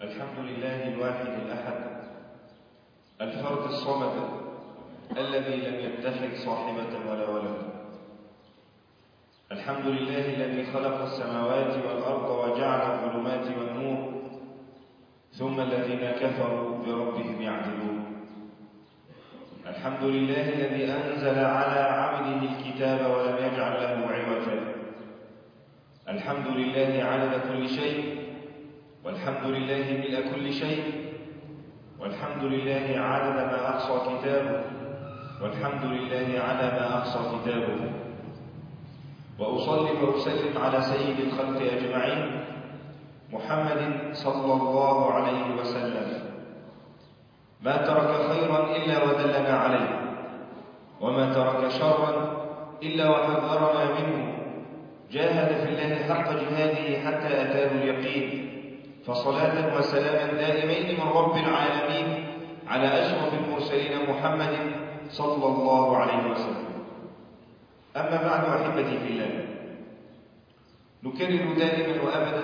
الحمد لله الواحد الأحد الفرد الصمد الذي لم يتخذ صاحبة ولا ولد. الحمد لله الذي خلق السماوات والأرض وجعل الظلمات والنور ثم الذين كفروا بربهم يعدلون. الحمد لله الذي أنزل على عبده الكتاب ولم يجعل له عوجا. الحمد لله عدد كل شيء، والحمد لله ملء كل شيء، والحمد لله عدد ما أحصى كتابه، والحمد لله على ما أحصى كتابه. وأصلي وأسلم على سيد الخلق أجمعين محمد صلى الله عليه وسلم، ما ترك خيرا إلا ودلنا عليه، وما ترك شرا إلا وحذرنا منه، جاهد في الله حق جهاده حتى أتاه اليقين. فصلاة وسلاما دائمين من رب العالمين على أشرف المرسلين محمد صلى الله عليه وسلم. أما بعد أحبتي في الله، نكرر دائما وأبدا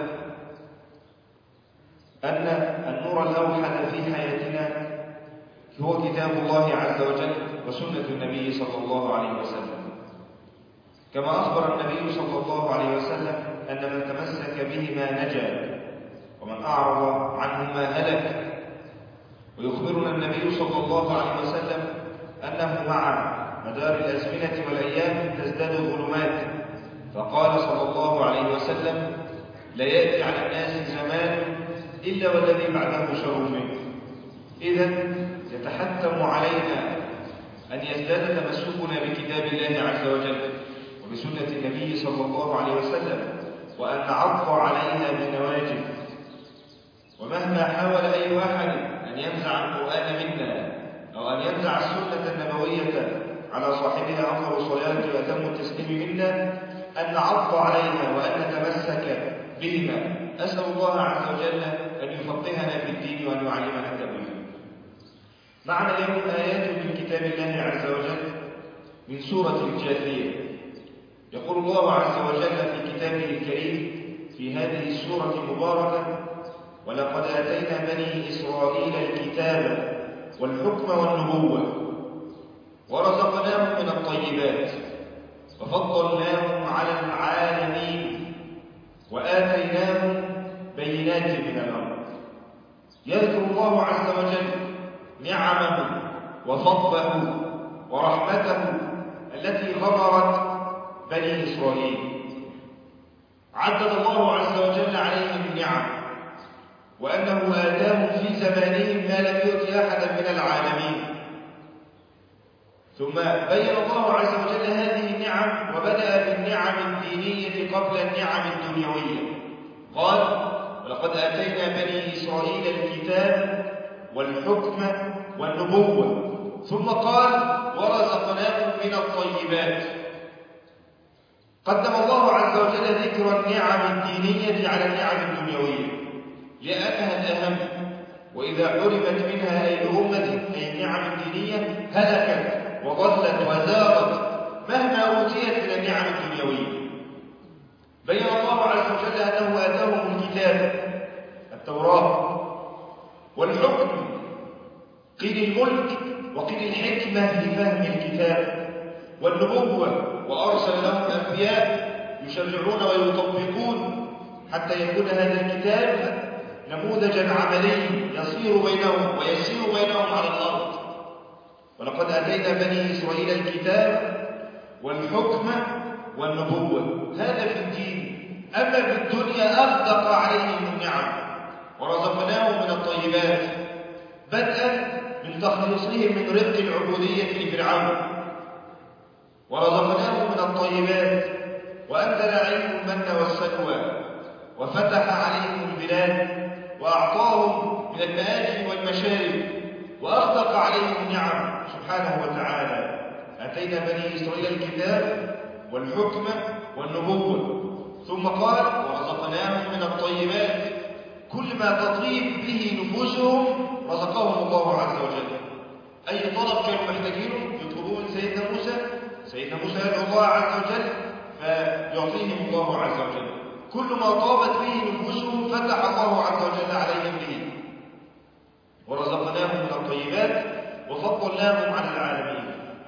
أن النور الأوحد في حياتنا هو كتاب الله عز وجل وسنة النبي صلى الله عليه وسلم، كما أخبر النبي صلى الله عليه وسلم أن من تمسك بهما نجا ومن أعرض عنهما هلك. ويخبرنا النبي صلى الله عليه وسلم أنه مع مدار الأزمنة والأيام تزداد ظلمات، فقال صلى الله عليه وسلم: لا يأتي على الناس زمان إلا والذي بعده شر منه. إذن يتحتم علينا أن يزداد تمسكنا بكتاب الله عز وجل وبسنة النبي صلى الله عليه وسلم، وأن نعض عليها بالنواجذ. ومهما حاول أي واحد أن ينزع القرآن منا أو أن ينزع السنة النبوية على صاحبها أفضل الصلاة وأتم التسليم منا، أن نعض عليها وأن نتمسك بهما. أسأل الله عز وجل أن يفقهنا في الدين وأن يعلمنا التأويل. معنا اليوم آيات من كتاب الله عز وجل من سورة الجاثية. يقول الله عز وجل في كتابه الكريم في هذه السورة المباركة: ولقد آتينا بني إسرائيل الكتاب والحكم والنبوة ورزقناهم من الطيبات وفضلناهم على العالمين وآتيناهم بينات من الأمر. يذكر الله عز وجل نعمه وفضله ورحمته التي غمرت بني إسرائيل. عدد الله عز وجل عليهم النعم، وأنه آتاهم في زمانهم ما لم يؤت أحدا من العالمين. ثم بين الله عز وجل هذه النعم وبدأ بالنعم الدينية قبل النعم الدنيوية. قال: ولقد آتينا بني إسرائيل الكتاب والحكم والنبوة، ثم قال: ورزقناهم من الطيبات. قدم الله عز وجل ذكر النعم الدينية على النعم الدنيوية لأنها الأهم، وإذا حرمت منها أي أمة أي النعم الدينية هلكت وضلت وزاغت مهما أوتيت من النعم الدنيوية. بين الله عز وجل أنه آتاهم الكتاب التوراة والحكم، قيل الملك وقيل الحكمة لفهم الكتاب، والنبوة وأرسل لهم أنبياء يشرعون ويطبقون حتى يكون هذا الكتاب نموذجا عملي يسير بينهم على الأرض. ولقد آتينا بني إسرائيل الكتاب والحكم والنبوة، هذا في الدين. أما في الدنيا أصدق عليهم النعم ورزقناهم من الطيبات، بدءا من تخليصهم من رق العبودية لفرعون، ورزقناهم من الطيبات، وأنزل عليهم المن والسلوى، وفتح عليهم البلاد، وأعطاهم من المآكل والمشارب، وأصدق عليهم النعم سبحانه وتعالى. آتينا بني إسرائيل الكتاب والحكم والنبوة، ثم قال: ورزقناهم من الطيبات. كل ما تطيب به نفوسهم رزقهم الله عز وجل. أي طلب كانوا محتاجينه يطلبون سيدنا موسى يدعو الله عز وجل فيعطيهم الله عز وجل. كل ما طابت به نفوسهم فتح الله عز وجل عليهم به. فضلناهم على العالمين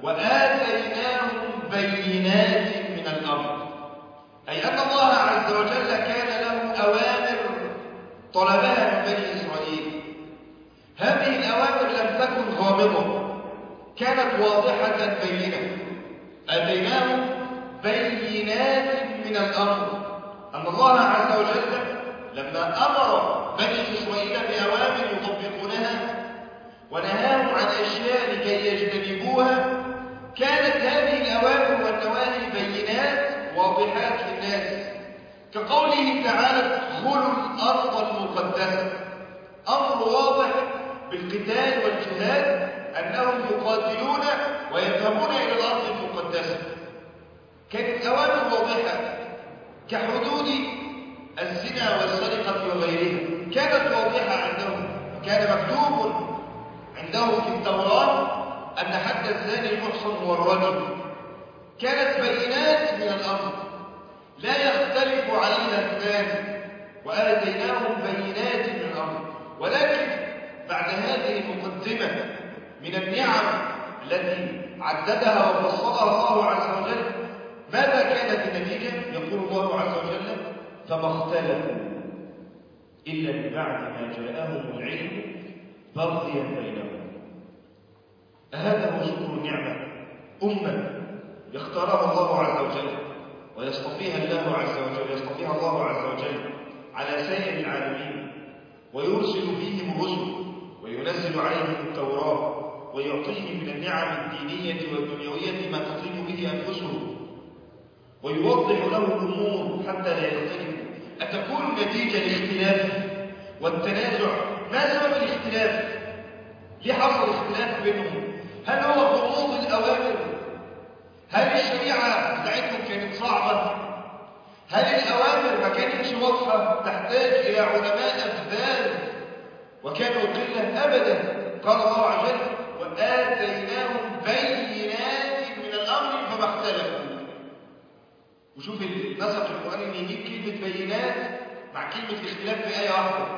وآتيناهم بينات من الأمر، أي أن الله عز وجل كان له أوامر طلبها من بني إسرائيل. هذه الأوامر لم تكن غامضة، كانت واضحة بينة. آتيناهم بينات من الأمر، أن الله عز وجل لما أمر بني إسرائيل بأوامر يطبقونها ونهاهم عن أشياء لكي يجتنبوها، كانت هذه الأوامر والنواهي بينات واضحات للناس، كقوله تعالى ادخلوا الأرض المقدسة، أمر واضح بالقتال والجهاد، أنهم يقاتلون ويذهبون إلى الأرض المقدسة. كانت أوامر واضحة كحدود الزنا والسرقة وغيرها، كانت واضحة عندهم، وكان مكتوب عندهم في التوراة أن حد الزاني المحصن هو الرجل. كانت بينات من الأمر لا يختلف عليها اثنان، وآتيناهم بينات من الأمر. ولكن بعد هذه المقدمة من النعم التي عددها وفصلها الله عز وجل، ماذا كانت النتيجة؟ يقول الله عز وجل فما اختلفوا إلا من بعد ما جاءهم العلم بغيا بينهم. هذا هو شكر النعمة، أمة يختارها الله عز وجل ويصطفيها الله عز وجل، يصطفيها الله عز وجل على سائر العالمين، ويرسل فيهم الرسل وينزل عليهم التوراة ويعطيهم من النعم الدينية والدنيوية ما تطيب به أنفسهم، ويوضح له الأمور حتى لا يختلفوا. أتكون نتيجة الاختلاف والتنازع؟ ما سبب الاختلاف؟ ليه حصل اختلاف بينهم؟ هل هو غموض الأوامر؟ هل الشريعة بتاعتهم كانت صعبة؟ هل الأوامر ما كانتش واضحة تحتاج إلى علماء أفذاذ وكانوا قلة؟ أبدا. قال الله عز وجل وآتيناهم بينات من الأمر فما اختلفوا. وشوف النسق القرآني ان يجيب كلمة بينات مع كلمة اختلاف في آية واحدة.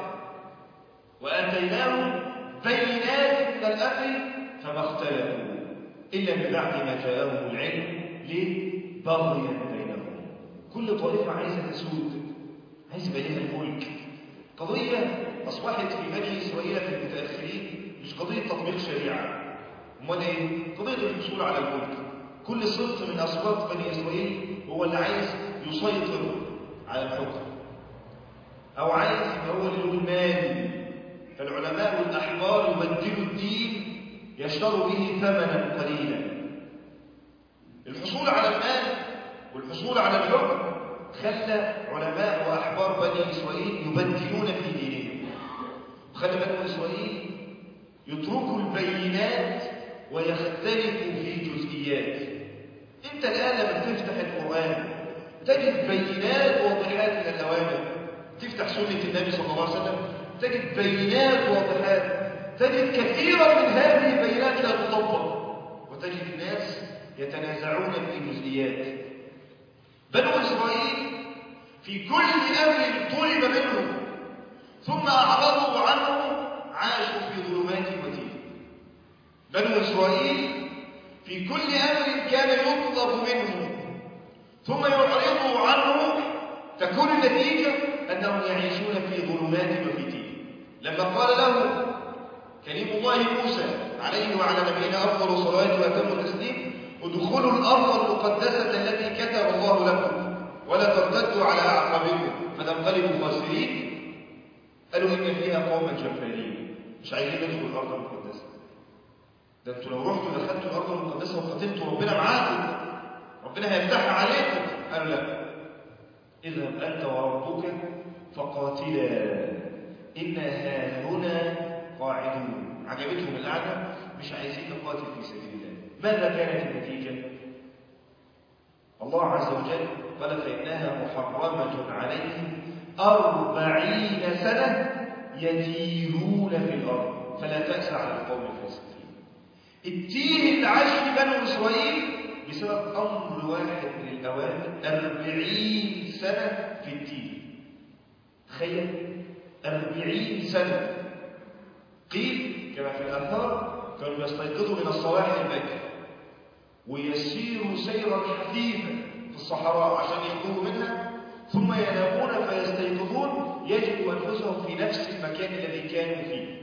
وآتيناهم بينات من الأمر فما اختلفوا إلا من بعد ما جاءهم العلم ليه؟ بغيا بينهم. كل طائفة عايزة تسود، عايزة يبقى لها الملك. قضية أصبحت في بني إسرائيل في المتأخرين مش قضية تطبيق شريعة، أمال إيه؟ قضية الحصول على الملك. كل صنف من أصوات بني إسرائيل هو اللي عايز يسيطر على الحكم، أو عايز يبقى هو اللي له المال. فالعلماء والأحبار يبدلوا الدين يشتروا به ثمنا قليلا. الحصول على المال والحصول على الحكم خلى علماء وأحبار بني إسرائيل يبدلون في دينهم، خلى بني إسرائيل يتركوا البينات ويختلفوا في جزئيات. انت الآن لما تفتح القرآن تجد بينات واضحات من الأوامر، تفتح سنة النبي صلى الله عليه وسلم تجد بينات واضحات، تجد كثيرا من هذه البينات لا تطبق، وتجد الناس يتنازعون في جزئيات. بنو إسرائيل في كل أمر طلب منهم ثم أعرضوا عنه عاشوا في ظلمات وتيه. بنو إسرائيل في كل أمر كان يطلب منهم ثم يعرضوا عنه، تكون النتيجة أنهم يعيشون في ظلمات وفتيه. لما قال له كليم الله موسى عليه وعلى نبينا أفضل الصلاة وأتم التسليم ادخلوا الأرض المقدسة التي كتب الله لكم ولا ترتدوا على أعقابكم فتنقلبوا خاسرين، قالوا إن فيها قوما جبارين مش عايزين ندخل الأرض المقدسة. ده انتوا لو رحتوا دخلتوا الأرض المقدسة وقتلتوا ربنا معاكم، ربنا هيفتحها عليكم. قالوا لا، اذهب أنت وربك فقاتلا إنها هنا قاعدون. عجبتهم القعدة، مش عايزين نقاتل في سبيل الله. ماذا كانت النتيجة؟ الله عز وجل قال فإنها محرمة عليهم 40 سنة يتيهون في الأرض فلا تأس على القوم الفاسقين. التيه اللي عاش في بنو إسرائيل بسبب أمر واحد من الأوامر 40 سنة في التيه. تخيل 40 سنة. قيل كما في الآثار كانوا يستيقظوا من الصباح الباكر ويسيروا سيرا حثيثا في الصحراء عشان يخرجوا منها، ثم ينامون فيستيقظون يجدوا أنفسهم في نفس المكان الذي كانوا فيه.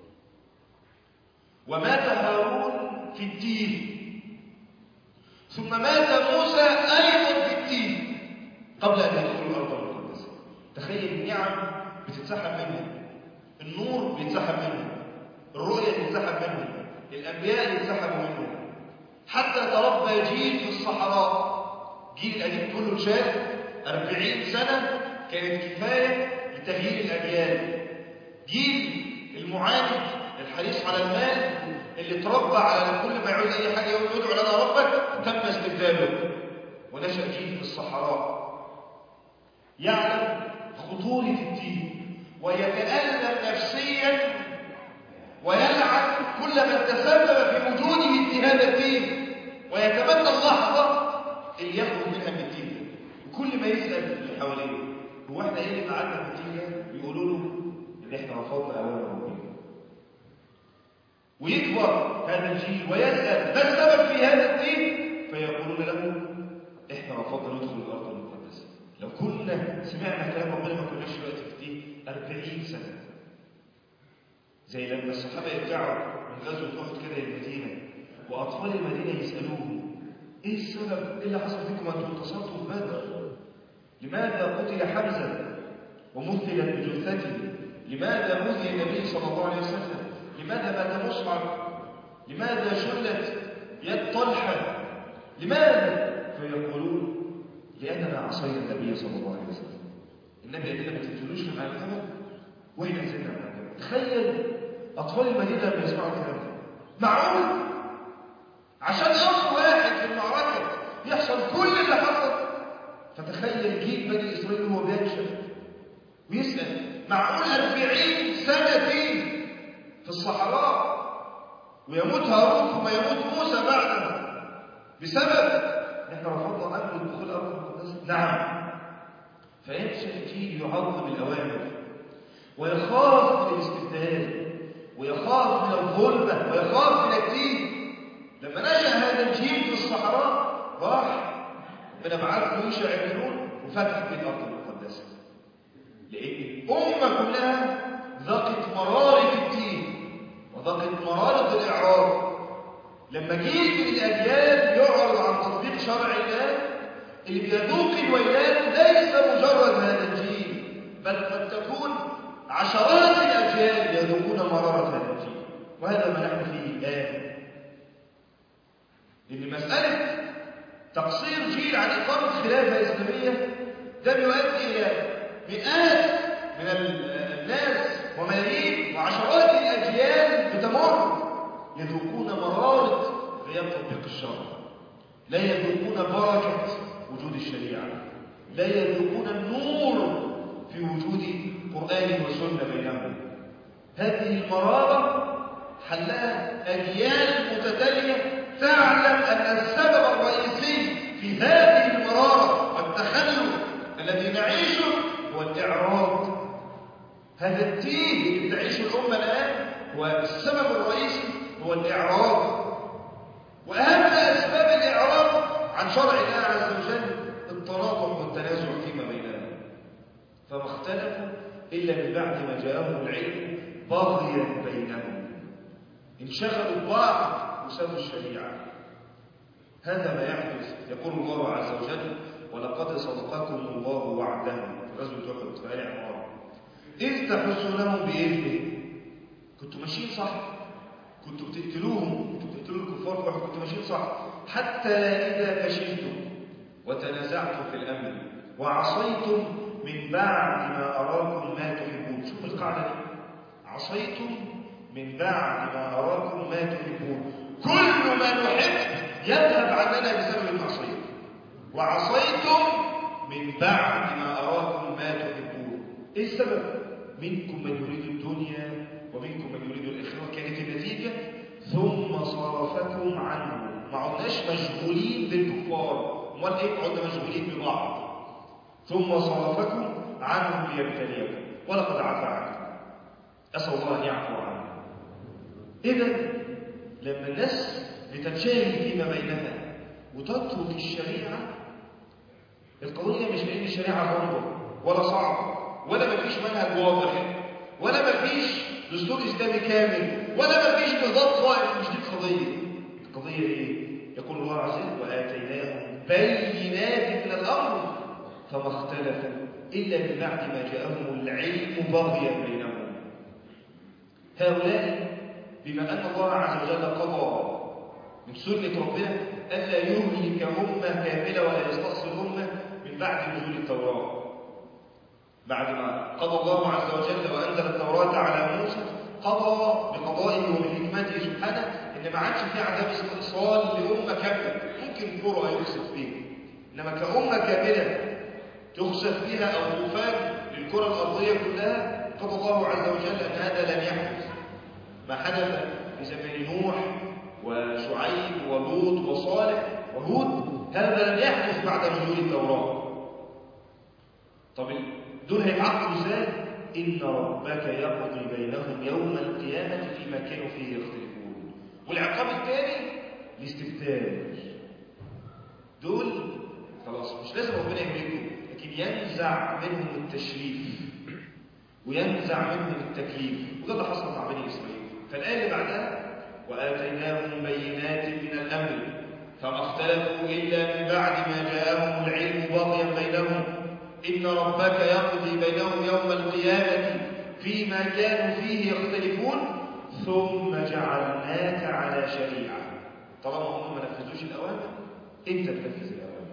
ومات هارون في التيه، ثم مات موسى أيضا في التيه قبل أن يدخلوا الأرض المقدسة. تخيل النعم بتتسحب منه، النور بيتسحب منه، الرؤية بتتسحب منه، الأنبياء يتسحبوا منه، حتى تربى جيل في الصحراء. جيل القديم كله اتشال 40 سنة كانت كفاية لتغيير الأجيال. جيل المعاند الحريص على المال اللي اتربى على كل ما يعوز أي حاجة يقول ادعو لنا ربك تم استبداله، ونشأ جيل في الصحراء يعلم خطورة الدين ويتألم نفسيا ويلعن كل من تسبب في وجوده في هذا الدين، ويتمنى اللحظة اللي يخرج منها من الدين. وكل ما يسأل اللي حواليه هو احنا ايه اللي قعدنا في الدين ده، بيقولوا له ان احنا رفضنا اوامر ربنا. ويكبر هذا الجيل ويسأل ما السبب في هذا الدين، فيقولون له احنا رفضنا ندخل الارض المقدسة. لو كنا سمعنا كلام ربنا ما كناش دلوقتي في الدين 40 سنة. زي لما الصحابة يرجعوا من غزوة أحد كده للمدينة وأطفال المدينة يسألوهم إيه السبب؟ إيه اللي حصل فيكم أنتم انتصرتوا في بدر؟ لماذا قتل حمزة ومثلت بجثته؟ لماذا أوذي النبي صلى الله عليه وسلم؟ لماذا مات مصعب؟ لماذا شلت يد طلحة؟ لماذا؟ فيقولون لأننا عصينا النبي صلى الله عليه وسلم. النبي قال لنا ما تنزلوش من على الجبل وإحنا نزلنا من على الجبل. تخيل أطفال المدينة لما يسمعوا الكلام ده، معقول عشان أمر واحد في المعركة يحصل كل اللي حصل؟ فتخيل جيل بني إسرائيل وهو بيكشف ويسأل معقول 40 سنة في الصحراء ويموت هارون ثم يموت موسى بعده بسبب نحن رفضنا أمر دخول الأرض المقدسة؟ نعم. فينشأ جيل يعظم الأوامر ويخاف من الاستبدال ويخاف من الظلمة ويخاف من الدين. لما نشأ هذا الجيل في الصحراء راح من بعث يوشع بن نون وفتح في الأرض المقدسة، لأن الأمة كلها ذاقت مرارة الدين وذاقت مرارة الإعراض. لما جيل من الأجيال يعرض عن تطبيق شرع الله، اللي بيذوق الويلات ليس مجرد هذا الجيل، بل قد تكون عشرات الأجيال يذوقون مرارة هذا الجيل. وهذا ما نحن فيه الآن. لأن مسألة تقصير جيل عن إقامة خلافة إسلامية ده بيؤدي إلى مئات من الناس وملايين وعشرات الأجيال بتمر يذوقون مرارة غياب تطبيق الشرع، لا يذوقون بركة وجود الشريعة، لا يذوقون النور في وجود قرآن وسنة بينهم. هذه المرارة حلها أجيال متتالية تعلم أن السبب الرئيسي في هذه المرارة والتخلف الذي نعيشه هو الإعراض. هذا الدين اللي تعيشه الأمة الآن هو السبب الرئيسي هو الإعراض. وأهم أسباب الإعراض عن شرع الله عز وجل التناطح والتنازع فيما بينهم. فما اختلفوا إلا من بعد ما جاءهم العلم بغيا بينهم، انشغلوا ببعض وسابوا الشريعة. هذا ما يحدث. يقول الله عز وجل ولقد صدقكم الله وعده في غزوة أحد في آل عمران إذ تحسونهم بإذنه. كنتوا ماشيين صح، كنتوا بتقتلوهم، كنتوا بتقتلوا الكفار في أحد، كنتوا ماشيين صح، حتى إذا فشلتم وتنازعتم في الأمر وعصيتم من بعد ما أراكم ما تحبون. شوف القاعدة دي، عصيتم من بعد ما أراكم ما تحبون. كل ما نحب يذهب عننا بسبب المعصية. وعصيتم من بعد ما أراكم ما تحبون. إيه السبب؟ منكم من يريد الدنيا ومنكم من يريد الآخرة. كانت النتيجة ثم صرفكم عنه. ما عدناش مشغولين بالكفار، امال ايه؟ عدنا مشغولين ببعض. ثم صرفكم عنه ليبتليكم ولقد عفا عنكم. أسأل الله أن يعفو عنه. إذا لما الناس بتتشاهد فيما بينها وتترك الشريعة، القضية مش بأن الشريعة غامضة ولا صعبة ولا مفيش منهج واضح ولا مفيش دستور إسلامي كامل ولا مفيش نظام قائم. مش دي القضية. القضية إيه؟ يقول الله عز وجل وآتيناهم بينات من الأمر فما اختلفوا إلا من بعد ما جاءهم العلم بغيا بينهم. هؤلاء بما أن الله عز وجل قضى من سنة ربنا ألا يهلك أمة كاملة ولا يستأصل أمة من بعد نزول التوراة. بعد ما قضى الله عز وجل وأنزل التوراة على موسى، قضى بقضائه وبحكمته سبحانه إن ما عادش في عذاب استئصال لأمة كاملة. ممكن قرى يخسف فيها، إنما كأمة كاملة تخسف فيها أو طوفان للكرة الأرضية كلها، قضى الله عز وجل أن هذا لن يحدث. ما حدث في زمن نوح وشعيب ولوط وصالح وهود هذا لن يحدث بعد نزول التوراة. طب دول هيتعاقبوا ازاي؟ إن ربك يقضي بينهم يوم القيامة فيما كانوا فيه يختلفون. والعقاب الثاني الاستبدال. دول خلاص مش لازم ربنا يهلكهم، لكن ينزع منهم التشريف وينزع منهم التكليف، وده اللي حصل مع بني إسرائيل. فالآية اللي بعدها وآتيناهم بينات من الأمر فما اختلفوا إلا من بعد ما جاءهم العلم بغيا بينهم إن ربك يقضي بينهم يوم القيامة فيما كانوا فيه يختلفون ثم جعلناك على شريعة. طالما هم ما نفذوش الأوامر أنت تنفذ الأوامر.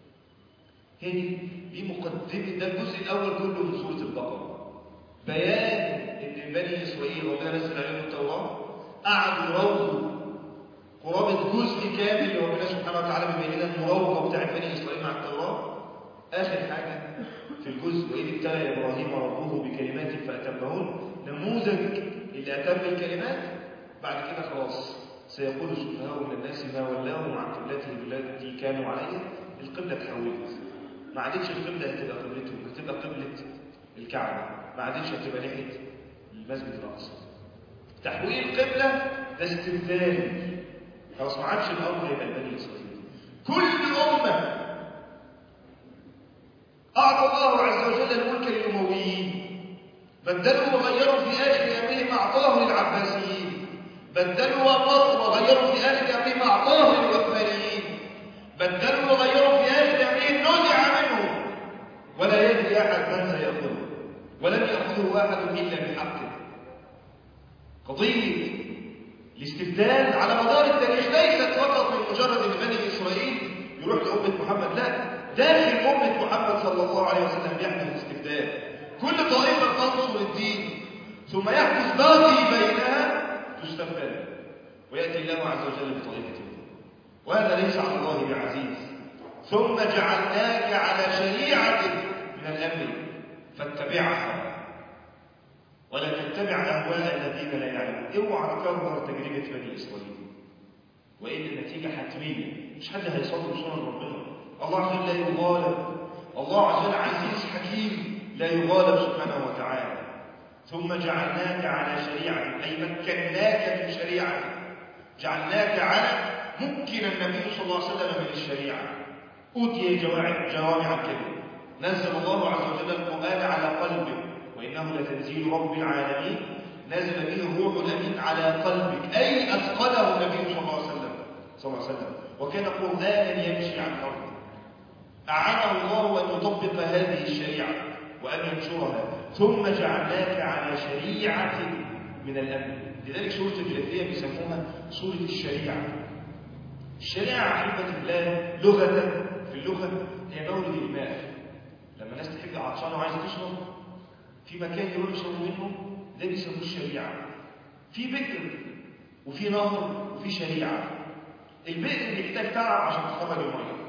دي مقدمة، ده الجزء الأول كله من سورة البقرة، بيان إن بني إسرائيل ربنا نزل عليهم التوراة قعدوا يروضوا قرابة جزء كامل ربنا سبحانه وتعالى بيبين لنا المراوغة بتاعت بني إسرائيل مع التوراة. آخر حاجة في الجزء وإذ ابتلى إبراهيم ربه بكلمات فأتمهن، نموذج اللي أتم الكلمات. بعد كده خلاص سيقول السفهاء من الناس ما ولاهم عن قبلتهم التي كانوا عليها. القبلة اتحولت، ما عادتش القبلة هتبقى قبلتهم، هتبقى قبلة الكعبة، ما عادتش هتبقى ناحية المسجد الأقصى. تحويل القبلة ده استبدال، خلاص ما عادش الأمر يبقى بني إسرائيل. كل أمة أعطى الله عز وجل الملك للأمويين، بدلوا وغيروا في آخر أمرهم أعطاه للعباسيين، بدلوا وأمروا وغيروا في آخر أمرهم أعطاه للعثمانيين، بدلوا وغيروا في آخر أمرهم نزع منهم ولا يدري أحد من سيأخذه ولن يأخذه أحد إلا بحقه. قضية الاستبدال على مدار التاريخ ليست فقط من مجرد ان بني اسرائيل يروح لأمة محمد، لا، داخل أمة محمد صلى الله عليه وسلم يحدث استبدال. كل طائفة تنصر الدين ثم يحدث باقي بينها تستبدل ويأتي الله عز وجل بطائفته، وهذا ليس على الله بعزيز. ثم جعلناك على شريعة من الأمر فاتبعها ولا تتبع أهواء الذين لا يعلمون. اوعى تكرر تجربة بني إسرائيل، وإن النتيجة حتمية، مش حد هيصدر سنن ربنا. الله عز وجل لا يغالب، الله عز وجل عزيز حكيم لا يغالب سبحانه وتعالى. ثم جعلناك على شريعة أي مكناك من شريعة، جعلناك على ممكن النبي صلى الله عليه وسلم من الشريعة، أوتي جوامع الكلم، نزل الله عز وجل القرآن على قلبه وإنه لتنزيل رب العالمين، نزل به الروح الأمين على قلبك أي أثقله النبي صلى الله عليه وسلم وكان قرآنا يمشي على الأرض. أعانه الله أن يطبق هذه الشريعة وأن ينشرها. ثم جعلناك على شريعة من الأمر، لذلك سورة الجاثية بيسموها سورة الشريعة. الشريعة أحبة الله لغة، في اللغة هي مورد الماء. لما الناس تحب عطشانة وعايزة تشرب في مكان يروح يشربوا منه، ده بيسموه الشريعة. في بئر وفي نهر وفي شريعة. البئر بيحتاج تعب عشان تخرج المية.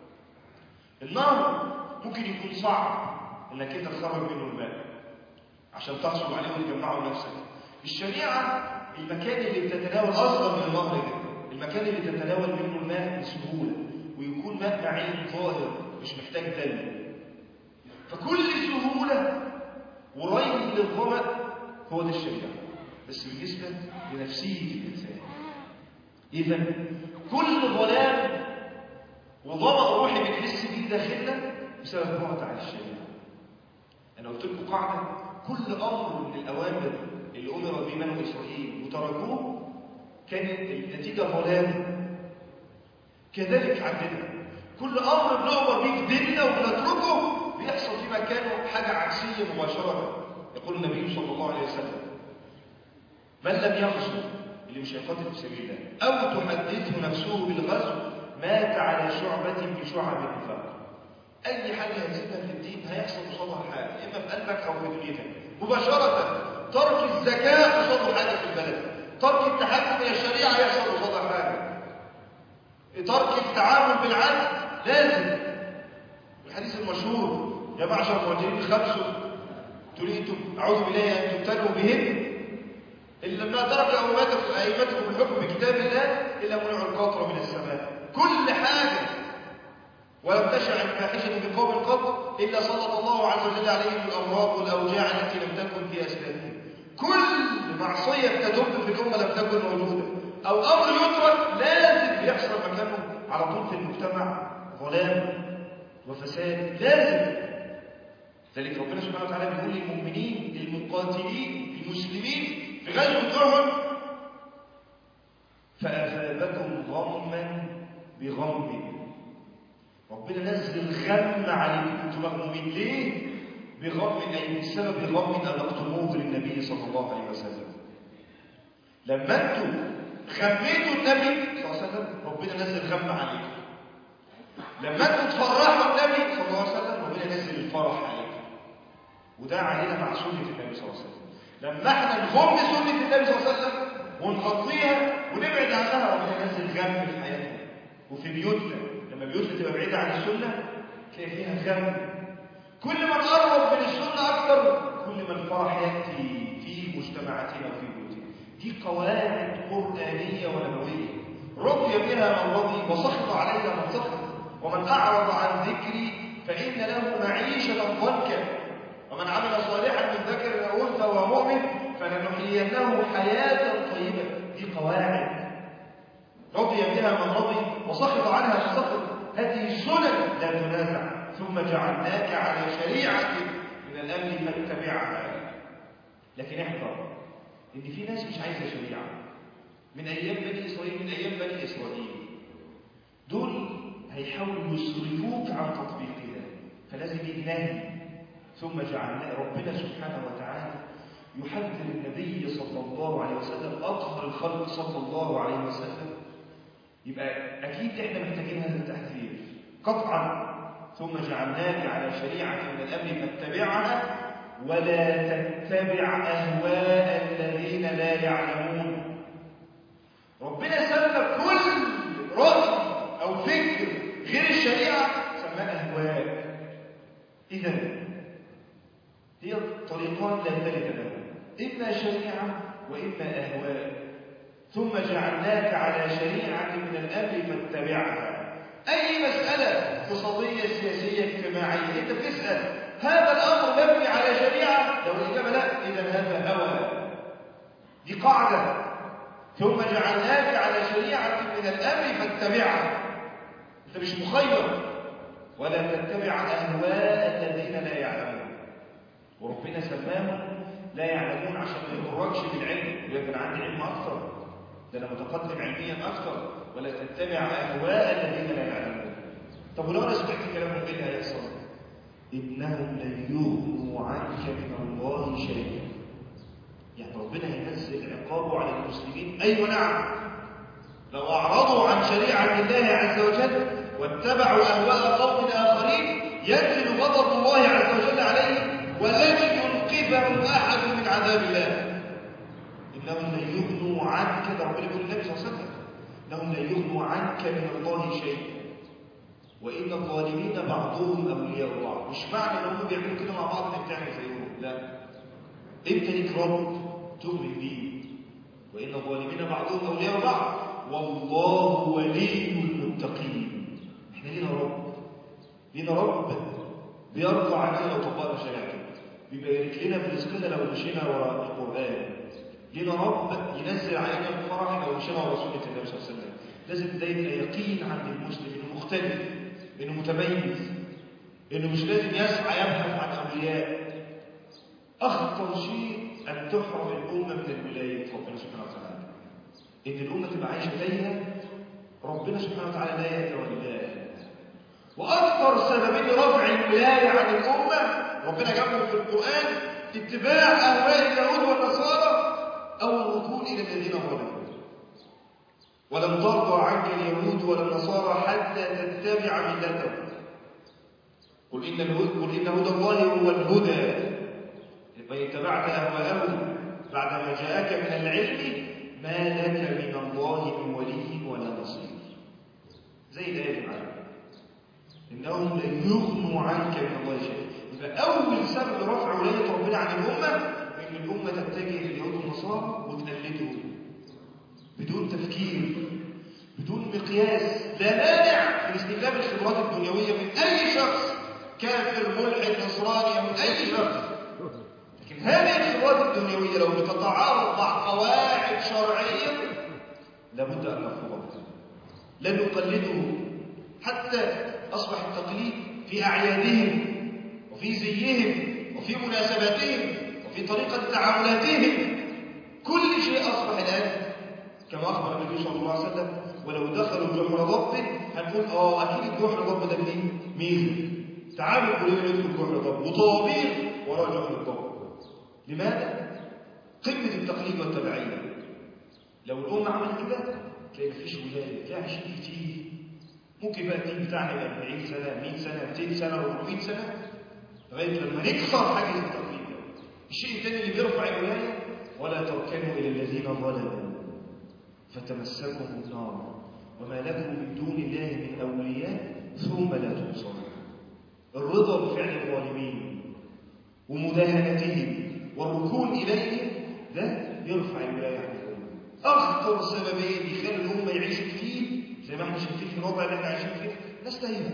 النهر ممكن يكون صعب انك انت تخرج منه الماء عشان تحصل عليه وتجمعه لنفسك. الشريعة المكان اللي بتتناول اصغر من النهر ده، المكان اللي تتناول منه الماء بسهولة ويكون ماء معين طاهر مش محتاج دم. فكل سهولة وريب للظمأ هو ده الشريعة، بس بالنسبة لنفسية الإنسان. إذا كل ظلام وظلم روحي بنحس بيه داخلنا بسبب بعد عن الشريعة. أنا قلت لكم قاعدة: كل أمر من الأوامر اللي أمر به بنو إسرائيل وتركوه كانت النتيجة ظلام. كذلك عندنا كل أمر بنؤمر به في ديننا وبنتركه بيحصل في مكانه حاجة عكسية مباشرة. يقول النبي صلى الله عليه وسلم: من لم يغزو، اللي مش هيقاتل في سبيل الله، أو تحدثه نفسه بالغزو، مات على شعبة من شعب النفاق. أي حاجة هتسيبها في الدين هيحصل قصادها حاجة، إما في قلبك أو في دنيتك مباشرة. ترك الزكاة قصاده حاجة في البلد، ترك التحكم إلى الشريعة يحصل قصادها حاجة، ترك التعامل بالعدل لازم. الحديث المشهور: يا معشر المهاجرين خمس تريدتم أعوذ بالله أن تبتلوا بهن إلا ما ترك أئمتكم الحكم بكتاب الله إلا منع القطر من السماء. كل حاجة. ولم تشع الفاحشة بقوم قط إلا سلط الله عز وجل عليهم الأمراض والأوجاع التي لم تكن في أسلافهم. كل معصية تدب في الأمة لم تكن موجودة أو أمر يترك لازم يحصل مكانه على طول في المجتمع ظلام وفساد لازم. ذلك ربنا سبحانه وتعالى بيقول للمؤمنين المقاتلين المسلمين في غزوة أحد: فأثابكم غما بغم. ربنا نزل غم عليكم، انتم مغمومين ليه؟ بغم، أي بسبب غم أذقتموه للنبي صلى الله عليه وسلم. لما انتم غميتوا النبي صلى الله عليه وسلم ربنا نزل غم عليكم. لما انتم تفرحوا النبي صلى الله عليه وسلم ربنا نزل الفرح عليكم. وده علينا مع سنة النبي صلى الله عليه وسلم. لما احنا نغم سنة النبي صلى الله عليه وسلم ونغطيها ونبعد عنها ربنا نزل غم في حياتنا وفي بيوتنا. لما بيوتنا تبقى بعيدة عن السنة تلاقي فيها غم. كل ما نقرب من السنة أكثر كل ما الفرح يأتي في مجتمعاتنا وفي بيوتنا. دي قواعد قرآنية ونبوية رضي بها من رضي وسخط عليها من سخط. ومن أعرض عن ذكري فإن له معيشة ضنكا ومن عمل صالحا من ذكر أو أنثى وهو مؤمن فلنحيينه حياة طيبة. دي قواعد رضي بها من رضي وسخط عنها من سخط. هذه سنن لا تنازع. ثم جعلناك على شريعة من الأمر فاتبعها. لكن احذر إن في ناس مش عايزة شريعة من أيام بني إسرائيل. دول هيحاولوا يصرفوك عن تطبيقها، فلازم يجنهي. ثم جعلنا ربنا سبحانه وتعالى يحذر النبي صلى الله عليه وسلم أطهر الخلق صلى الله عليه وسلم. يبقى أكيد إحنا محتاجين هذا التحذير قطعا. ثم جعلناك على شريعة من الأمر فاتبعها ولا تتبع أهواء الذين لا يعلمون. ربنا سمى كل رأي أو فكر غير الشريعة سماه أهواء. إذن هي طريقان لا ثالث لهم: إما شريعة وإما أهواء. ثم جعلناك على شريعة من الأمر فاتبعها. أي مسألة اقتصادية سياسية اجتماعية أنت بتسأل هذا الأمر مبني على شريعة؟ لو الإجابة لا إذن هذا هوى. دي قاعدة. ثم جعلناك على شريعة من الأمر فاتبعها. أنت مش مخير. ولا تتبع أهواء الذين لا يعلمون. وربنا سماهم لا يعلمون عشان ما يغركش بالعلم. يقول أنا عندي علم أكثر، ده أنا متقدم علميا أكثر. ولا تتبع أهواء الذين لا يعلمون. طب ولو أنا سمعت كلامهم إيه اللي هيحصل؟ إنهم لن يغنوا عنك من الله شيئا. يعني ربنا هينزل عقابه على المسلمين. أيوة نعم، لو أعرضوا عن شريعة الله عز وجل واتبعوا أهواء قوم آخرين ينزل غضب الله عز وجل عليهم ولن ينقذهم أحد من عذاب الله. إنهم لن يغنوا عنك، ده ربنا يقول للنبي صلى الله عليه وسلم: إنهم لن يغنوا عنك من الله شيئا وإن الظالمين بعضهم أولياء بعض. مش معنى إنهم بيعملوا كده مع بعض إنك تعمل زيهم، لا. أنت ليك رب تؤمن بيه. وإن الظالمين بعضهم أولياء بعض والله ولي المتقين. إحنا لينا رب بيرضى عننا لو طبقنا شريعته، بيبارك لنا في رزقنا لو مشينا وراء القرآن. لينا رب ينزل علينا الفرح لو مشينا ورا سنة النبي صلى الله عليه وسلم. لازم ده يبقى يقين عند المسلم إنه مختلف، إنه متميز، إنه مش لازم يسعى يبحث عن أولياء. أخطر شيء أن تحرم الأمة من الولاية ربنا سبحانه وتعالى، إن الأمة تبقى عايشة دايما ربنا سبحانه وتعالى لا يتولاها. وأكثر سببين لرفع الولاية عن الأمة ربنا جابهم في القرآن: اتباع أهواء اليهود والنصارى أو الركون إلى الذين ظلموا. ولن ترضى عنك اليهود ولا النصارى حتى تتبع ملتهم. قل إن هدى الله هو الهدى. فإن اتبعت أهواءهم بعدما جاءك من العلم ما لك من الله من ولي ولا نصير. زي الآية معانا: إنهم لن يغنوا عنك من الله شيئا. يبقى أول سبب رفع ولاية ربنا عن الأمة إن الأمة تتجه لليهود والنصارى وتقلدهم بدون تفكير، بدون مقياس. لا مانع من استخدام الخبرات الدنيوية من أي شخص، كافر ملحد نصراني، من أي شخص، لكن هذه الخبرات الدنيوية لو بتتعارض مع قواعد شرعية لابد أن نرفضها. لا نقلده حتى أصبح التقليد في أعيادهم وفي زيهم وفي مناسباتهم وفي طريقة تعاملاتهم. كل شيء أصبح الآن كما أخبر النبي صلى الله عليه وسلم: ولو دخلوا جحر ضب هنقول أكيد الجحر ضب ده فيه ميزة، تعالوا كلنا ندخل جحر ضب، وطوابير وراء جحر الضب. لماذا؟ قمة التقليد والتبعية. لو الأمة عملت كده تلاقي مفيش ولاية، تلاقي عايشين كتير. ممكن بقى الدين بتاعنا يبقى 40 سنة 100 سنة 200 سنة 400 سنة لغاية لما نكسر حاجز التقليد. الشيء الثاني اللي بيرفع الولاية: ولا تركنوا إلى الذين ظلموا فتمسكهم النار وما لكم من دون الله من أولياء ثم لا تنصرون. الرضا بفعل الظالمين ومداهنتهم والركون إليهم ده يرفع الولاية عن الأمة. أخطر سببين يخلي الأمة يعيشوا كتير زي ما احنا شايفين في الوضع اللي احنا عايشين فيه، ناس تايهة،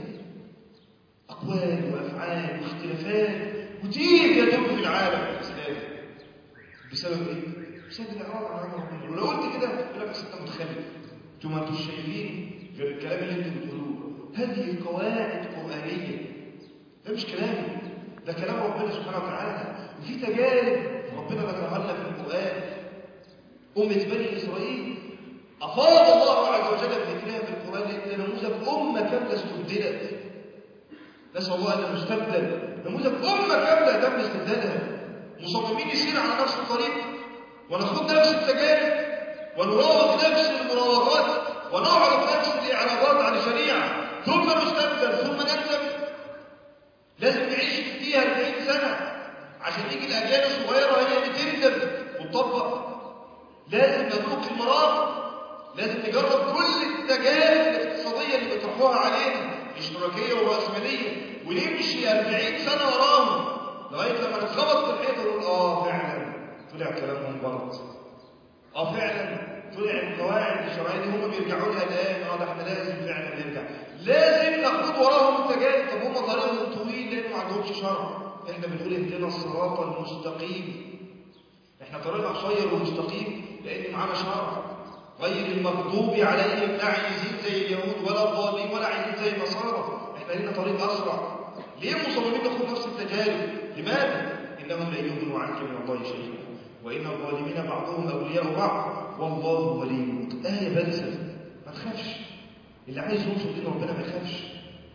أقوال وأفعال واختلافات كتير تدور في العالم الإسلامي. بسبب إيه؟ بسبب الإعراض عن أمر ربنا. ولو قلت كده يقول لك أصل أنت متخلف، أنتوا ما أنتوش شايفين غير الكلام اللي أنتوا بتقولوه. هذه قواعد قرآنية، ده مش كلامي، ده كلام ربنا سبحانه وتعالى، وفي تجارب ربنا ذكرها لنا في القرآن. أمة بني إسرائيل أفاض الله عز وجل بذكرها في القرآن لأن نموذج أمة كاملة استبدلت. نسأل الله أن نستبدل نموذج أمة كاملة تم استبدالها. مصممين يسير على نفس الطريق ونخوض نفس التجارب ونراوغ نفس المراوغات ونعرض نفس الإعراضات عن الشريعة، ثم نستبدل ثم نندم. لازم نعيش فيها 40 سنة عشان يجي الأجيال الصغيرة هي اللي تندم وتطبق. لازم نذوق المرار، لازم نجرب كل التجارب الاقتصادية اللي بيطرحوها علينا، اشتراكية ورأسمالية، ونمشي 40 سنة وراهم لغاية لما نتخبط في الحيط ونقول فعلا طلع كلامهم غلط. فعلا طلع القواعد الشرعية دي هم بيرجعوا لها الآن. ده احنا لازم فعلا نرجع، لازم ناخد وراهم التجارب. طب هم طريقهم طويل لأنه ما عندهمش شرع. احنا بنقول اهدنا الصراط المستقيم، احنا طريقنا قصير ومستقيم لأن معانا شرع. غير المغضوب عليهم لا عايزين زي اليهود ولا الضالين ولا عايزين زي النصارى، احنا لنا طريق أسرع. ليه مصممين ناخد نفس التجارب؟ لماذا؟ إنهم لن يغنوا عنك من الله شيئا وإن الظالمين بعضهم أولياء بعض والله ولي. آية بلسة، ما تخافش، اللي عايز يوصل دين ربنا ما يخافش.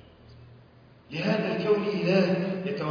لهذا الكون إله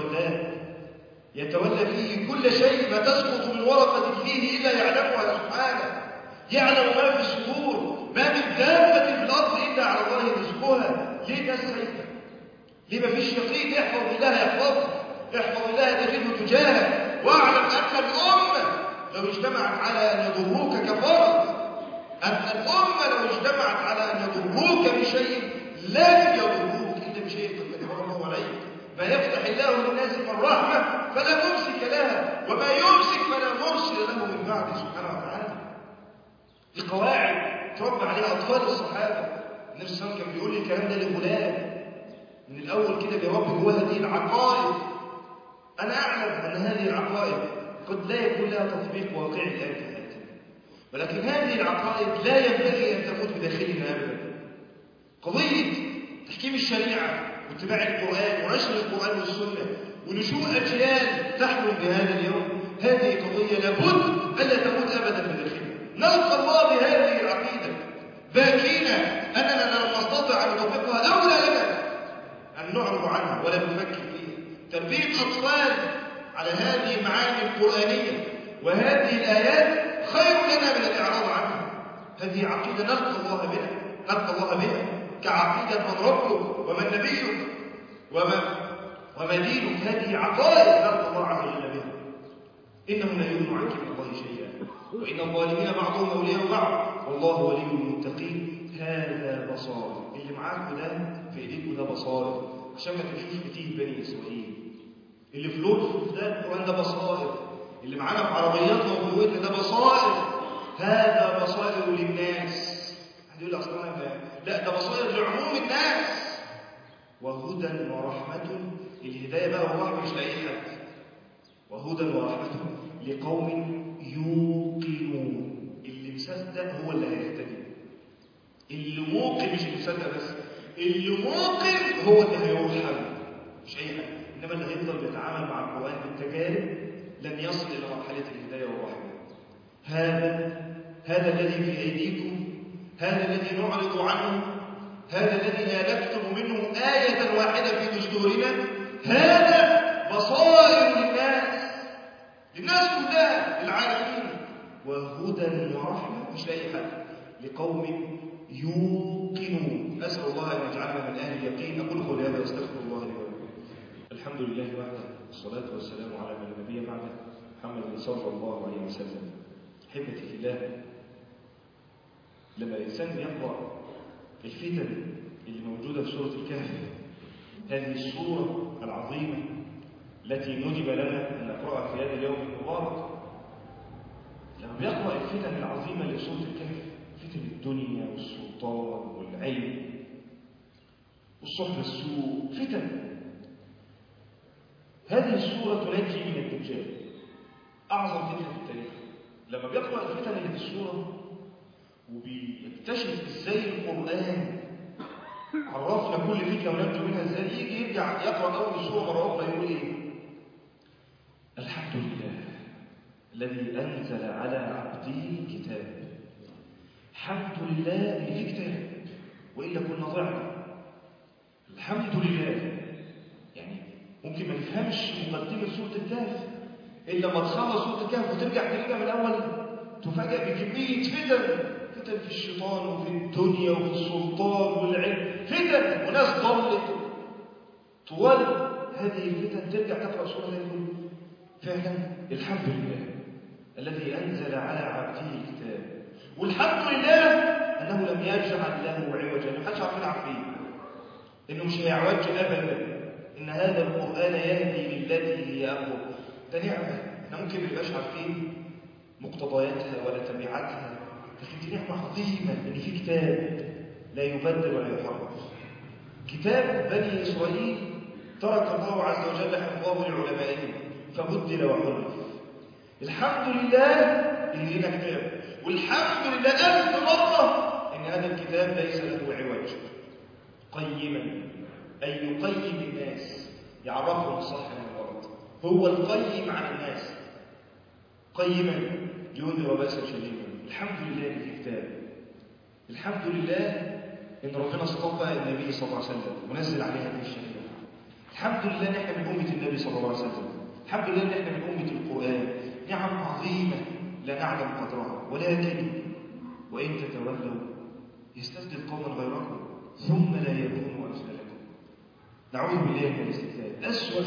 يتولى فيه كل شيء، ما تسقط من ورقة فيه إلا يعلمها سبحانه. يعلم ما في الصدور، ما من دابة في الأرض إلا على الله رزقها. ليه الناس خايفة؟ ليه ما فيش يقين؟ احفظ الله يحفظك، احفظ الله تجده تجاهك، واعلم أن الأمة لو اجتمعت على أن يضروك كفرد، أن الأمة لو اجتمعت على أن يضروك بشيء لن يضروك إلا بشيء قد كتبه الله عليك. ما يفتح الله للناس من رحمة فلا ممسك لها وما يمسك فلا مرسل له من بعده سبحانه وتعالى. دي قواعد تربى عليها أطفال الصحابة. النبي صلى الله عليه وسلم كان بيقول لي الكلام ده لغلام من الأول كده بيربي جواه هذه العقائد. أنا أعلم أن هذه العقائد قد لا يكون لها تطبيق واقعي الآن في حياتنا، ولكن هذه العقائد لا ينبغي أن تموت بداخلنا أبدا. قضية تحكيم الشريعة واتباع القرآن ونشر القرآن والسنة ونشوء أجيال تحلم بهذا اليوم، هذه قضية لابد ألا تموت أبدا بداخلنا. نلقى الله بهذه العقيدة باكين أننا لم نستطع أن نطبقها، أولى لنا أن نعرض عنها ولا نفكر فيها. تربية أطفال على هذه المعاني القرآنية وهذه الآيات خير لنا من الإعراض عنها. هذه عقيدة نلقى الله بها كعقيدة من ربك ومن نبيك وما دينك. هذه عقائد نلقى الله عز وجل بها. إنه لا يغني عنك من الله شيئا وإن الظالمين بعضهم أولياء بعض والله ولي المتقين. هذا بصائر، اللي معاك ده في ايديك ده بصائر، عشان ما تمشوش في تيه بني إسرائيل. اللي في لطف ده القرآن ده بصائر، اللي معانا في عربياتنا وفي بيوتنا ده بصائر. هذا بصائر للناس. حد يقول أصلا لا، ده بصائر لعموم الناس. وهدى ورحمة، الهداية بقى والرحمة مش لأي حد. وهدى ورحمة لقوم يوقنون. اللي مصدق هو اللي هيهتدي. اللي موقن، مش اللي مصدق بس، اللي موقن هو اللي هيرحم، مش أي حد. إنما اللي هيفضل بيتعامل مع القرآن بالتجارب لن يصل إلى مرحلة الهداية والرحمة. هذا الذي في أيديكم، هذا الذي نعرض عنه، هذا الذي لا نكتب منه آية واحدة في دستورنا، هذا بصائر للناس كلها، للعالمين. وهدى ورحمة مش لأي حد، لقوم يوقنون. أسأل الله أن يجعلنا من أهل اليقين. أقول قولي هذا واستغفر الله لي ولكم. الحمد لله وحده، والصلاة والسلام على من لا نبي بعده، محمد صلى الله عليه وسلم. أحبتي في الله، لما الإنسان يقرأ الفتن اللي موجودة في سورة الكهف، هذه السورة العظيمة التي ندب لنا أن نقرأها في هذا اليوم المبارك، لما بيقرأ الفتن العظيمة لسورة الكهف، فتن الدنيا والسلطان والعلم والصحبة السوء، فتن. هذه السورة تنجي من الدجال، أعظم فتنة في التاريخ. لما بيقرأ الفتن اللي في السورة وبيكتشف ازاي القرآن عرفنا كل فتنة وننجو منها ازاي، يجي يرجع يقرأ أول السورة مرة أخرى يقول إيه؟ الحمد لله الذي أنزل على عبده الكتاب. الحمد لله إن في كتاب، وإلا كنا ضعنا. الحمد لله. يعني ممكن ما نفهمش مقدمة سورة الكهف إلا لما تخلص سورة الكهف وترجع تلاقيها من الأول، تفاجأ بكمية فتن في الشيطان وفي الدنيا وفي السلطان والعلم، فتن وناس ضلت طوال هذه الفتن. ترجع تقرأ سورة تقول فعلا الحمد لله الذي أنزل على عبده الكتاب. والحمد لله أنه لم يجعل له عوجا. محدش عارفين عارفين إنه مش هيعوج أبدا، إن هذا القرآن يهدي للتي هي أقوم. ده نعمة احنا ممكن ما نبقاش عارفين مقتضياتها ولا تبعاتها، لكن دي نعمة عظيمة إن في كتاب لا يبدل ولا يحرف. كتاب بني إسرائيل ترك الله عز وجل حفظه لعلمائهم فبدل وحرف. الحمد لله إن لنا كتاب، والحمد لله ألف مرة إن هذا الكتاب ليس له عوج. قيما أي يقيم الناس، يعرفهم الصح من الغلط. هو القيم على الناس، قيما ينذر بأسا شديدا. الحمد لله إن في كتاب. الحمد لله إن ربنا اصطفى النبي صلى الله عليه وسلم ونزل عليه هذه الشريعة. الحمد لله إن احنا من أمة النبي صلى الله عليه وسلم. الحمد لله إن احنا من أمة القرآن. نعم عظيمة لا نعلم قدرها، ولكن وإن تتولوا يستبدل قوما غيركم ثم لا يكونوا أمثالكم. نعوذ بالله من الاستبدال. أسوأ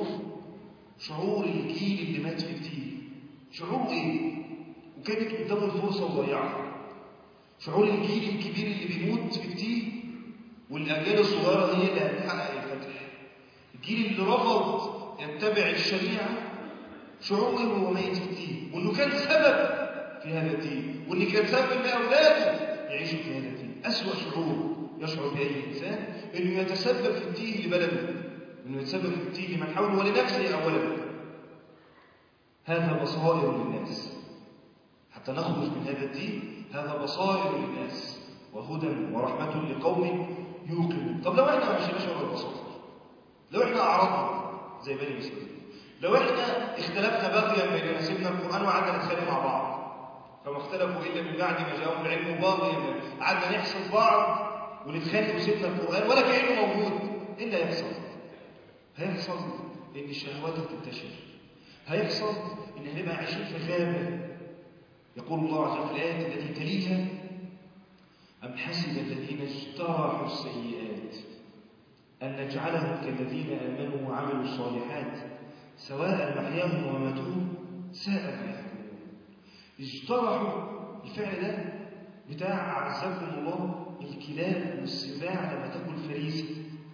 شعور الجيل اللي مات في كتير. شعور إيه؟ وكانت قدامه الفرصة وضيعها. شعور الجيل الكبير اللي بيموت في كتير والأجيال الصغيرة هي اللي هتحقق الفتح. الجيل اللي رفض يتبع الشريعة، شعور إيه وهو ميت في كتير، وإنه كان سبب في هذا الدين، وإن كان سبب إن أولاده يعيشوا في هذا الدين. أسوأ شعور يشعر بأي إنسان إنه يتسبب في التيه لبلده، إنه يتسبب في التيه لمن حوله ولنفسه أولا. هذا بصائر للناس. حتى نخرج من هذا الدين. هذا بصائر للناس وهدى ورحمة لقوم يوقنون. طب لو احنا ما مشيناش ورا البصائر، لو احنا أعرضنا زي بني إسرائيل، لو احنا اختلفنا بغيا بيننا، سيبنا القرآن وقعدنا نتخانق مع بعض، فما اختلفوا إلا من بعد ما جاءهم العلم باغيا، قعدنا نحسد بعض ونتخانق وسيبنا القرآن ولا كأنه موجود، إيه اللي هيحصل؟ هيحصل إن الشهوات تنتشر، هيحصل إن هنبقى عايشين في غابة. يقول الله عز وجل في الآية التي تليها: أم حسب الذين اجترحوا السيئات أن نجعلهم كالذين آمنوا وعملوا الصالحات سواء محياهم ومماتهم ساء ما يحكمون. اجترحوا، الفعل ده بتاع أعزكم الله الكلاب والسباع لما تاكل فريسة.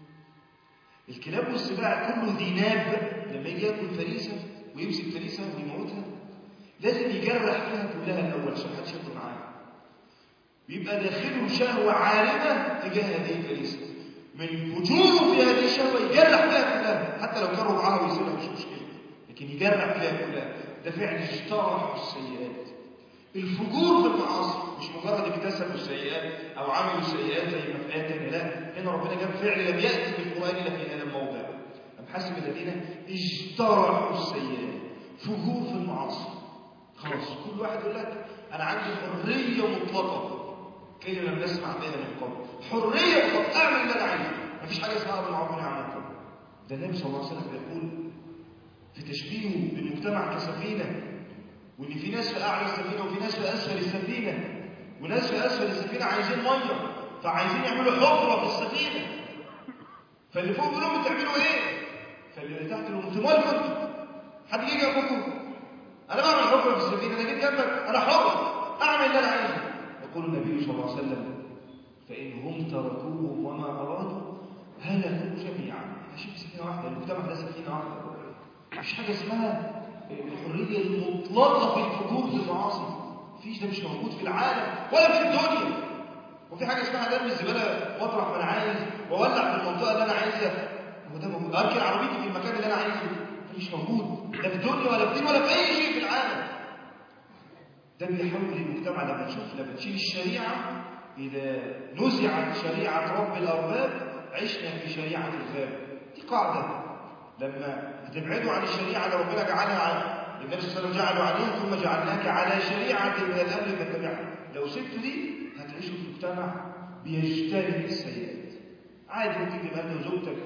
الكلاب والسباع كله ذي ناب لما يجي ياكل فريسة ويمسك فريسة ويموتها لازم يجرح فيها كلها الأول عشان محدش ياكل معاه. بيبقى داخله شهوة عارمة تجاه هذه الفريسة، من فجوره في هذه الشهوة يجرح فيها كلها، حتى لو كانوا معاها ويسيبها مش مشكلة، لكن يجرح فيها كلها. ده فعل اجترحوا السيئات. الفجور في المعاصي مش مجرد اكتسبوا السيئات أو عملوا السيئات زي ما في آية تانية، لا، هنا ربنا جاب فعل لم يأتي في القرآن إلا في هذا الموضع. أم حسب الذين اجترحوا السيئات، فجور في المعاصي. خلاص كل واحد يقول لك أنا عندي حرية مطلقة، كلمة لم نسمع بها من قبل، حرية مطلقة، أعمل اللي أنا عايزه، مفيش حاجة اسمها بالمعروف والنهي عن المنكر. ده النبي صلى الله عليه وسلم يقول في تشبيهه بالمجتمع كسفينة، وإن في ناس في أعلى السفينة وفي ناس في أسفل السفينة، وناس في أسفل السفينة عايزين مية فعايزين يعملوا حفرة في السفينة، فاللي فوق بيقولوا بتعملوا إيه؟ فاللي تحت يقولوا أنتوا مالكم؟ حد يجي جنبكم؟ أنا بعمل حفرة في السفينة، أنا جيت جنبك، أنا حر، أعمل اللي أنا عايزه. يقول النبي صلى الله عليه وسلم: فإن هم تركوهم وما أرادوا هلكوا جميعا. ماشي في سفينة واحدة، المجتمع ده سفينة واحدة، مفيش حاجة اسمها الحرية المطلقة في الفجور في المعاصي، مفيش، ده مش موجود في العالم ولا في الدنيا. وفي حاجة اسمها ارمي الزبالة واطرح ما أنا عايز وولع في المنطقة اللي أنا عايزها، هو ده موجود؟ أركن عربيتي في المكان اللي أنا عايزه، مش موجود لا في الدنيا ولا في الدين ولا في أي شيء في العالم. ده بيحول المجتمع لما تشيل الشريعة، إذا نزعت شريعة رب الأرباب عشنا في شريعة الغاب. دي قاعدة، لما تبعدوا عن الشريعة اللي ربنا جعلها عن النبي صلى الله عليه وسلم جعلوا عليها ثم جعلناك على شريعة من الأمر فاتبعها، لو سبتوا دي هتعيشوا في مجتمع بيجتنب السيئات. عادي ممكن تبقى أنت وزوجتك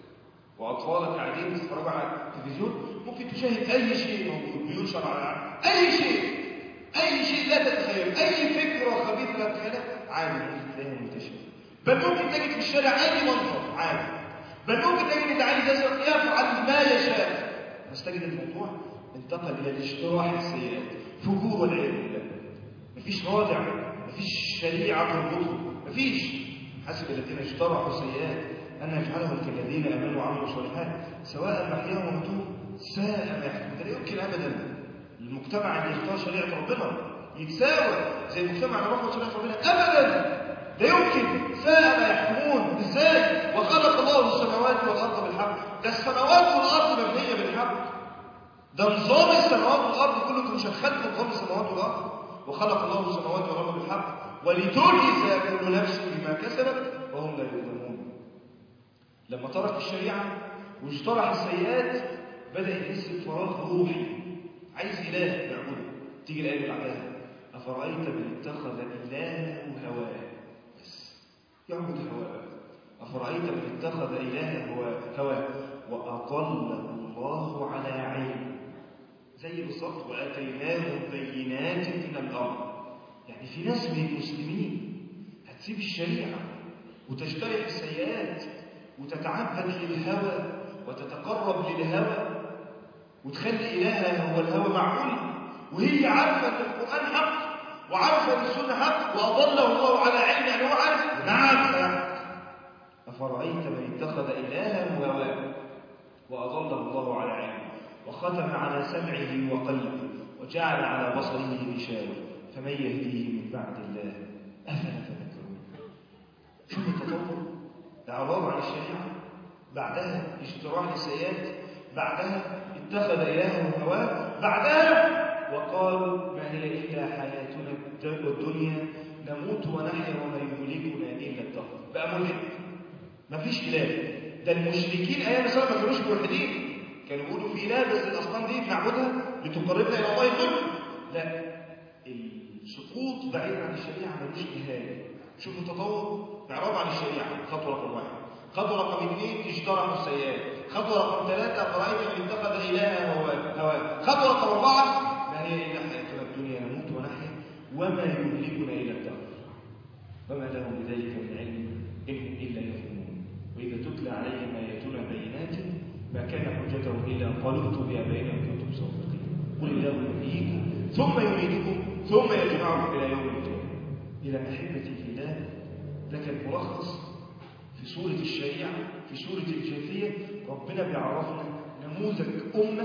وأطفالك قاعدين تتفرجوا على التلفزيون، ممكن تشاهد أي شيء موجود بينشر على أي شيء، أي شيء لا تتخيل، أي فكرة خبيثة لا تتخيلها، عادي ممكن تلاقيها منتشرة. بل ممكن تجد في الشارع أي منظر عادي، بل ممكن تجد اللي عايز يفعل ما يشاء، بس تجد الموضوع انتقل إلى الاجتراح السيئات، فجور والعياذ بالله. مفيش رادع، مفيش شريعة تربطه، مفيش. حسب الذين اجترحوا السيئات أن نجعلهم كالذين آمنوا وعملوا الصالحات سواء محياهم ومماتهم ساء ما يحكمون. ده لا يمكن أبدا المجتمع اللي يختار شريعة ربنا يتساوى زي المجتمع اللي رفض شريعة ربنا، أبدا لا يمكن. ساء ما يحكمون. إزاي؟ وخلق الله السماوات والأرض بالحق. ده السماوات والأرض مبنية بالحق، ده نظام السماوات والأرض كله. انتم شغالين نظام السماوات والأرض. وخلق الله السماوات والأرض بالحق ولتجزى كل نفس بما كسبت وهم لا يظلمون. لما ترك الشريعة واجترح السيئات بدأ يحس بفراغ روحي، عايز إله يعبده. تيجي الآية اللي بعدها: أفرأيت من اتخذ إلهه هواه، بس يعبد هواه. أفرأيت من اتخذ إلهه هواه وأضله الله على علم. زي بالظبط وآتيناهم بينات من الأمر. يعني في ناس من المسلمين هتسيب الشريعة وتجترح السيئات وتتعبد للهوى وتتقرب للهوى وتخلي إلهها هو الهوى. معقول؟ وهي عارفة أن القرآن حق وعارفة أن السنة حق وأضله الله على علم، يعني هو عارف. نعم. أفرأيت من اتخذ إلهه هواه وأضله الله على علم وختم على سمعه وقلبه وجعل على بصره غشاوة فمن يهديه من بعد الله أفلا تذكرون. شوف التطور، إعراض عن الشريعة، بعدها اجتراح السيئات، بعدها اتخذ إلهه هواه، بعدها وقالوا ما هي إلا حياتنا الدنيا نموت ونحيا وما يهلكنا إلا الدهر. بقى ملحد، مفيش إله. ده المشركين أيام الإسلام ما كانوش ملحدين، كانوا بيقولوا في إله بس الأصنام دي بنعبدها لتقربنا إلى الله ظلم. لا، السقوط بعيد عن الشريعة ملوش نهاية. شوفوا التطور، إعراض عن الشريعة خطوة رقم 1. خطوة رقم 2 اجترحوا السيئات. خطوة رقم 3 فرأيت من اتخذ إلهه هواه. خطوة رقم 4 ما هي إلا حياتنا الدنيا نموت ونحيا وما يهلكنا إلا الدهر وما لهم بذلك من علم إنهم إلا يظنون. وإذا تتلى عليهم آياتنا بينات ما كان حجتهم إلا أن قالوا ائتوا بآبائنا إن كنتم صادقين. قل الله يحييكم ثم يميتكم ثم يجمعكم إلى يوم القيامة. إلى أحبتي في الله، ده كان ملخص في سورة الشريعة، في سورة الجاثية. ربنا بيعرفنا نموذج أمة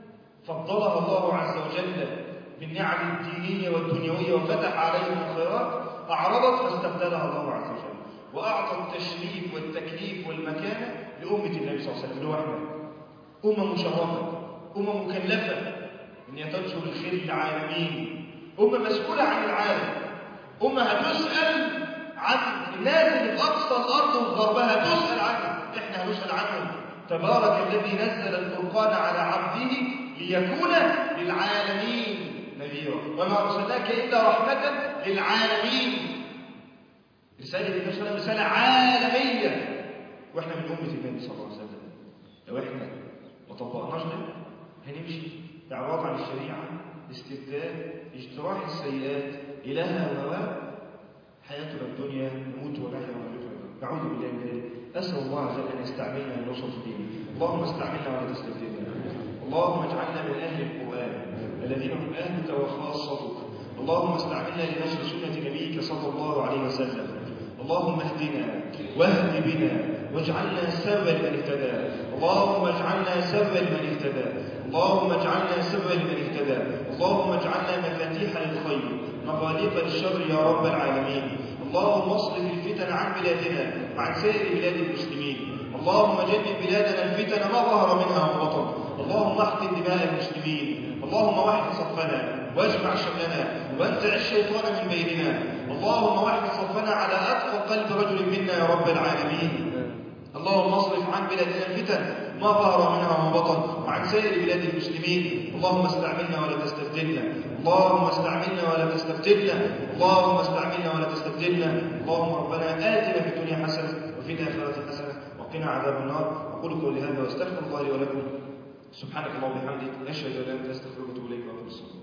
فضلها الله عز وجل بالنعم الدينية والدنيوية وفتح عليهم الخيرات، أعرضت فاستبدلها الله عز وجل وأعطى التشريف والتكليف والمكانة لأمة النبي صلى الله عليه وسلم، اللي هو احنا. أمة مشرفة، أمة مكلفة أن تنشر الخير للعالمين، أمة مسؤولة عن العالم، أمة هتسأل عن الناس اللي في أقصى الأرض وفي غربها، تسأل عنهم، إحنا هنسأل عنهم. تبارك الذي نزل الفرقان على عبده ليكون للعالمين نذيرا وما أرسلناك إلا رحمة للعالمين. رسالة النبي صلى الله عليه وسلم رسالة عالمية، وإحنا من أمة النبي صلى الله عليه وسلم. لو إحنا ما طبقناش ده هنمشي إعراض عن الشريعة، استبدال، اجتراح السيئات، إلهها وهواه. حياتنا الدنيا نموت ونحيا وما يهلكنا. نعوذ بالله من ذلك. أسأل الله عز وجل أن يستعملنا لنصرة دينه. اللهم استعملنا ولا تستبدلنا. اللهم اجعلنا من أهل القرآن الذين هم أهلك وخاصتك. اللهم استعملنا لنشر سنة نبيك صلى الله عليه وسلم. اللهم اهدنا واهد بنا واجعلنا سببا لمن اهتدى. اللهم اجعلنا سببا لمن اهتدى. اللهم اجعلنا سببا لمن اهتدى. اللهم اجعلنا مفاتيح للخير مغاليق للشر يا رب العالمين. اللهم اصرف الفتن عن بلادنا وعن سائر بلاد المسلمين. اللهم جنب بلادنا الفتن ما ظهر منها وما بطن. اللهم احقن دماء المسلمين. اللهم وحد صفنا واجمع شملنا وانزع الشيطان من بيننا. اللهم وحد صفنا على اتقى قلب رجل منا يا رب العالمين. اللهم اصرف عن بلادنا الفتن ما ظهر منها وما بطن وعن سائر بلاد المسلمين. اللهم استعملنا ولا تستبدلنا. اللهم استعملنا ولا تستبدلنا. اللهم استعملنا ولا تستبدلنا. اللهم ربنا آتنا في الدنيا حسنة وفي الآخرة حسنة وقنا عذاب النار. أقول قولي هذا واستغفر الله لي ولكم. سبحانك اللهم وبحمدك، أشهد أن لا إله إلا أنت، أستغفرك وأتوب إليك وأقول الصلاة.